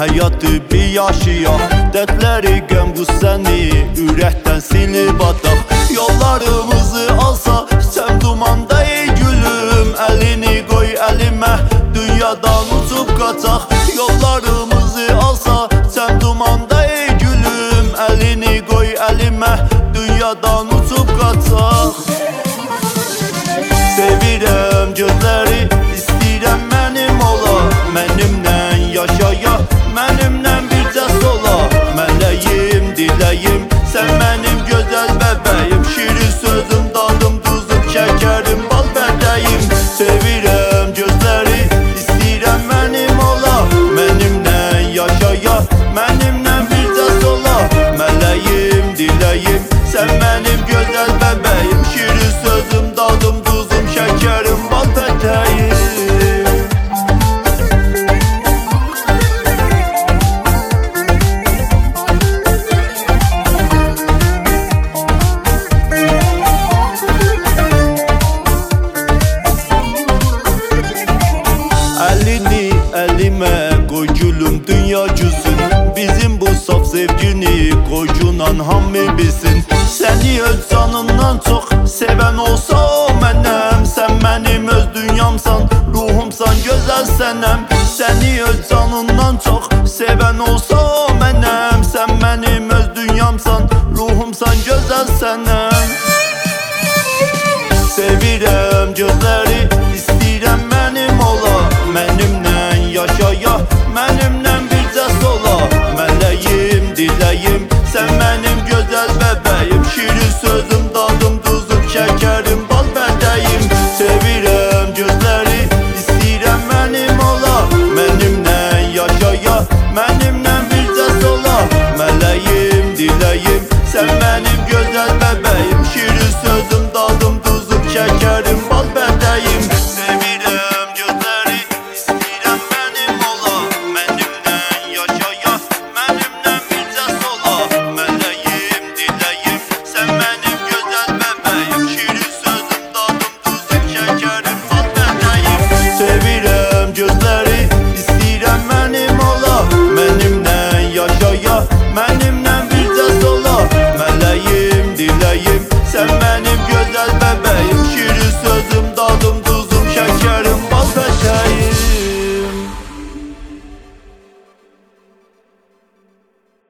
həyatı bir yaşayaq. Dərdləri, qəm, qüssəni ürəkdən silib ataq. Yollarımızı alsa sən dumanda ey gülüm, əlini qoy əlimə, dünyadan uçub qaçaq. Yollarımızı alsa sən dumanda ey gülüm, əlini qoy əlimə, dünyadan uçub qaçaq. Sevirəm gözləri, istəyirəm mənim ola, mənimlə yaşaya, mənimlə bircə sola. Mələyim, diləyim, sən mənim gözəl bəbəyim, şirin sözüm, dadım, duzum, şəkərim, bal bədəyim. Sevirəm gözləri, istəyirəm mənim ola, mənimlə yaşaya, mənimlə bircə sola. Mələyim, diləyim, sən mənim gözəl bəbəyim, şirin sözüm, dadım, duzum, şəkərim, bal bədəyim. Əlini əlimə qoy gülüm, dünya gülsün, bizim bu saf sevgini qoy günan hamı bilsin. Səni öz canından çox sevən olsa o mənəm, sən mənim öz dünyamsan, ruhumsan, gözəl sənəm. Səni öz canından çox sevən olsa o mənəm, sən mənim öz dünyamsan, ruhumsan, gözəl sənəm. Sevirəm gözləri, istəyirəm mənim ola, mənimlə yaşaya, mənimlə bircə sola. Mələyim, diləyim, sən mənim gözəl bəbəyim, şirin sözüm, dadım, duzum, şəkərim, bal bədəyim. Sevirəm gözləri, istəyirəm mənim ola, mənimlə yaşaya, mənimlə bircə sola. Mələyim, diləyim, sən mənim gözəl bəbəyim, şirin sözüm, dadım, duzum, şəkərim, bal bədəyim. Sevirəm gözləri, istəyirəm mənim ola, mənimlə yaşaya, mənimlə bircə sola. Mələyim, diləyim, sən mənim gözəl bəbəyim, şirin sözüm, dadım, duzum, şəkərim, bal bədəyim. Sevirəm gözləri, istəyirəm mənim ola, mənimlə yaşaya, mənimlə bircə sola. Mələyim, diləyim, sən mənim gözəl bəbəyim.